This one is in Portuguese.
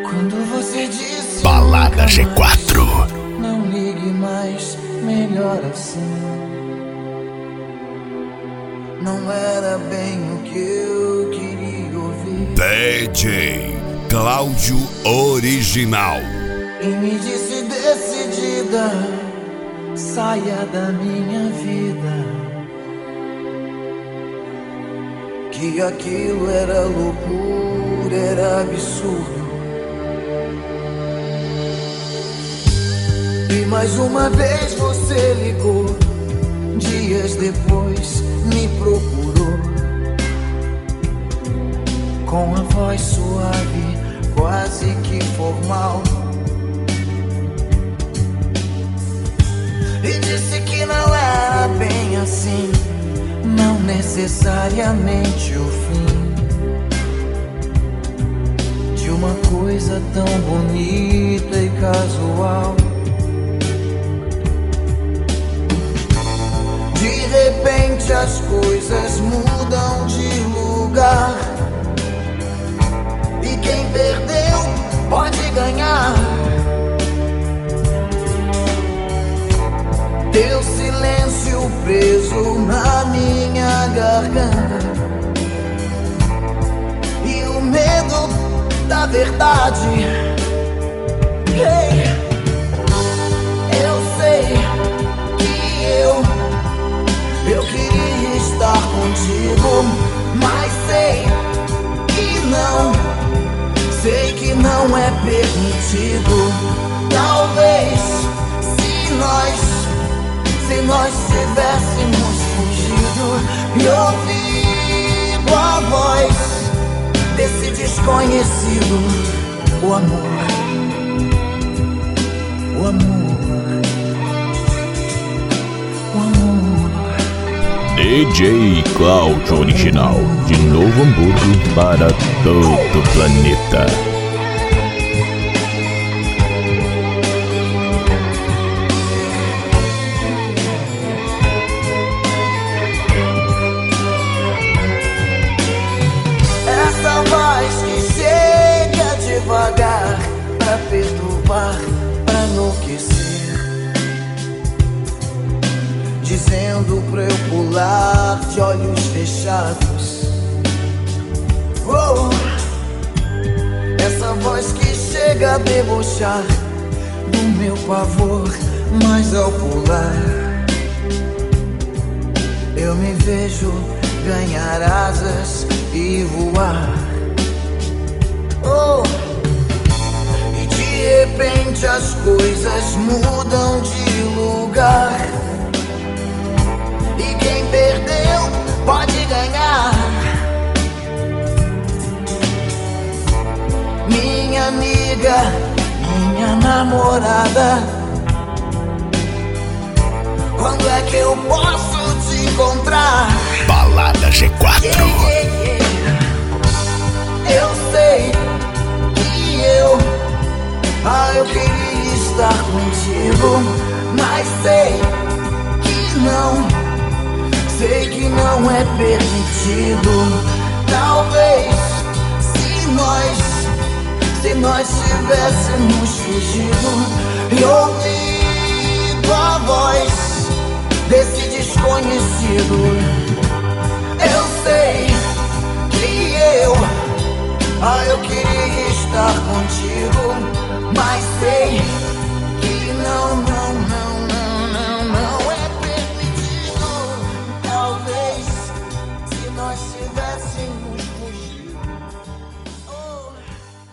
Quando você disse Balada nunca G4. mais, não ligue mais, melhor assim. Não era bem o que eu queria ouvir. DJ Cláudio Original. E me disse decidida, saia da minha vida, que aquilo era loucura, era absurdo. E mais uma vez você ligou, dias depois me procurou, com a voz suave, quase que formal, e disse que não era bem assim, não necessariamente o fim de uma coisa tão bonita e casual. De repente as coisas mudam de lugar, e quem perdeu pode ganhar. Teu silêncio preso na minha garganta, e o medo da verdade. Hey, eu sei que eu queria estar contigo, mas sei que não é permitido. Talvez se nós tivéssemos fugido e ouvido a voz desse desconhecido, o amor, o amor, o amor. DJ Cláudio Original, de Novo Hamburgo para todo o planeta. Essa voz que chega devagar pra perturbar, pra enlouquecer, dizendo pra eu pular de olhos fechados. Oh, essa voz que chega a debochar do meu pavor, mas ao pular eu me vejo ganhar asas e voar. Oh, e de repente as coisas mudam de lugar, e quem perdeu pode ganhar. Minha amiga, minha namorada, quando é que eu posso te encontrar? Balada G4. Eu sei que eu queria estar contigo, mas sei que não é permitido. Talvez se nós tivéssemos fugido e ouvido a voz desse desconhecido, eu sei que eu queria estar contigo, mas sei que não é permitido. Talvez se nós tivéssemos